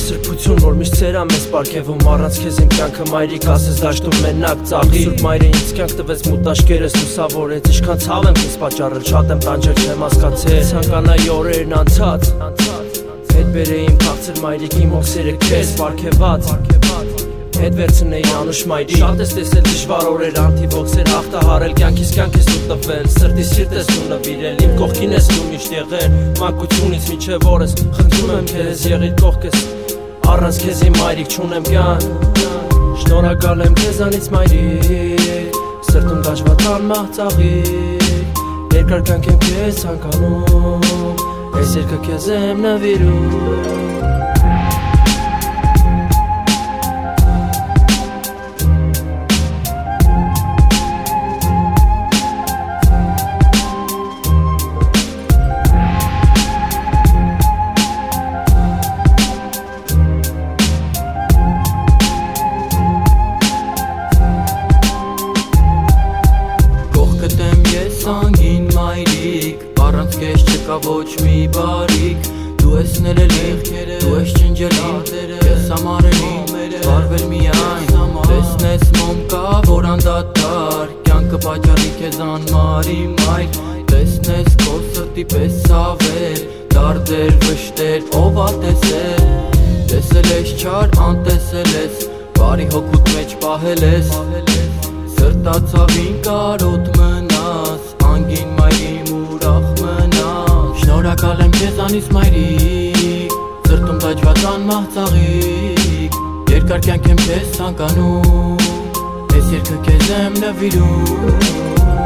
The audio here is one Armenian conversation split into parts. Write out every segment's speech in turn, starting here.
սրբություն, որ միշտ սերա մեզ պարգևում առանց քեզ իմ կյանքը մայրիկ ասես դաշտում մենակ ծաղի Սուրբ մայրը ինձ կյանք տվեց մուտաշկերս լուսավորեց Ինչքան ցավ եմ քեզ պատճառել շատ եմ տանջել չեմ հասկացել Ցանկանայի օրերն անցած Հետ բերեի իմ քաղցր մայրիկ իմ հոգսերը քեզ պարգևած Հետ վերցնեի անուշ մայրի Շատ ես տեսել դժվար օրեր անթիվոքսեր հաղթահարել Կյանքիս կյանք ես դու տվել Սրտիս սիրտ ես դու նվիրել Իմ կողքին ես դու միշտ եղել Մանկությունից մինչև օրս Խնդրում եմ քեզ եղիր կողքս Առանց քեզ իմ մայրիկ չունեմ կյանք Շնորհակալ եմ քեզանից մայրիկ Սրտում դաշված անմահ ծաղիկ Երկար կյանք եմ քեզ ցանկանում Այս երգը քեզ եմ նվիրում Անգին մայրիկ, առանց կեզ չկա ոչ մի բարիք Դու ես ներելիք, դու ես ճնջելին Ես համարելին, վարվել միայն Տեսնես մոմ կա, որ անդադար Կյանքը պաճառի քեզ անմարի մայր Տեսնես քո սրտի պես սավեր Դարդեր, վշտեր, ով ատեսել Տեսել ես չար, անտեսել ես Բարի հոգուտ մեջ պահել ես Սրտացավին կարոտ մնաս Անգին մայրիմ ուրախ մնաս Շնորհակալ եմ քեզանից մայրիկ Սրտում դաջված անմահ ծաղիկ Երկար կյանք եմ քեզ ցանկանում Այս երգը քեզ եմ նվիրում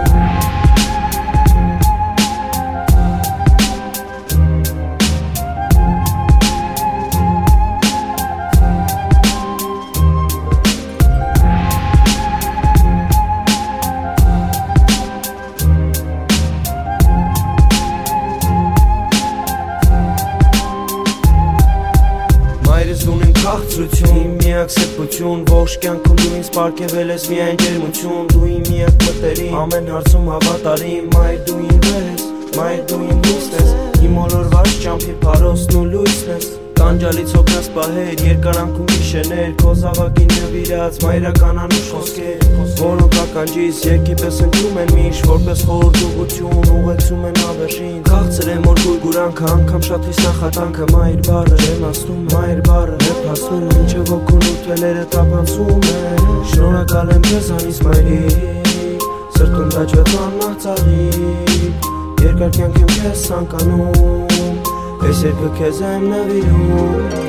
Իմ միակ սրբություն, ողջ կյանքում դու ինձ պարգևել ես միայն ջերմություն Դու իմ միակ մտերիմ, ամեն հարցում հավատարիմ Մայր դու իմ վես, մայր դու իմ լույսն ես Իմ ոլորված ճամփի փարոսն ու լույսն ես Տանջալից հոգնած պահեր, երկարանքում գիշերներ Քո զավակին նվիրած մայրական անուշ խոսքեր Որոնք ականջիս երգի պես ընկնում են միշտ Որպես խորհրդություն ուղեկցում են ավերժին Քաղցր եմ որ գուրգուրանքը, անգամ շատ հիս նախատանքը Մայր բառը եմ ասնում, մայր բառը հեպ հասնում Մինչև հոգուն ու թվելերը տապանցում են Շնորհակալ եմ քեզանից մայրիկ Սրտում դաջված անմահ ծաղիկ Երկար կյանք եմ քեզ ցանկանում Այս երգը քեզ եմ նվիրում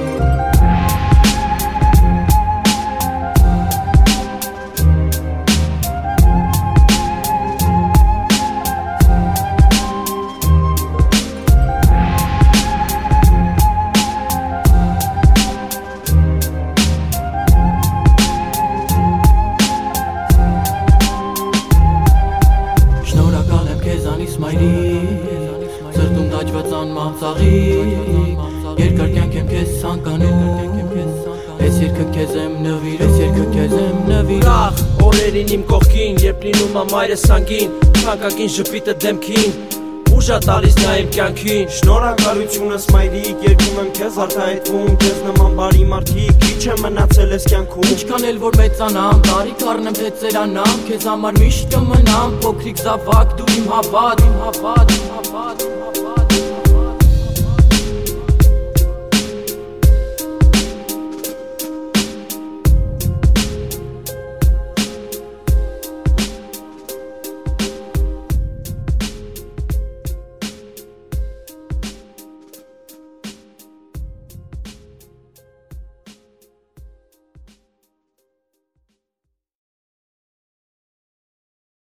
Շնորհակալ եմ քեզանից մայրիկ Սրտում դաջված անմահ ծաղիկ Երկար կյանք եմ քեզ ցանկանում Այս երգը քեզ եմ նվիրում Այս երգը քեզ եմ նվիրում Օրերին իմ կողքին, երբ լինում ա մայրս անգին Թանկագին ժպիտը դեմքին Ուժա տալիս նա իմ կյանքին Շնորհակալությունս մայրիկ, երգում եմ քեզ արտահայտվում Քեզ նման բարի մարդիկ, քիչ է մնացել ես կյանքում Ինչքան էլ որ մեծանամ, տարիք առնեմ թե ծերանամ Քեզ համար միշտ կմնամ, փոքրիկ զավակ դու իմ հավատ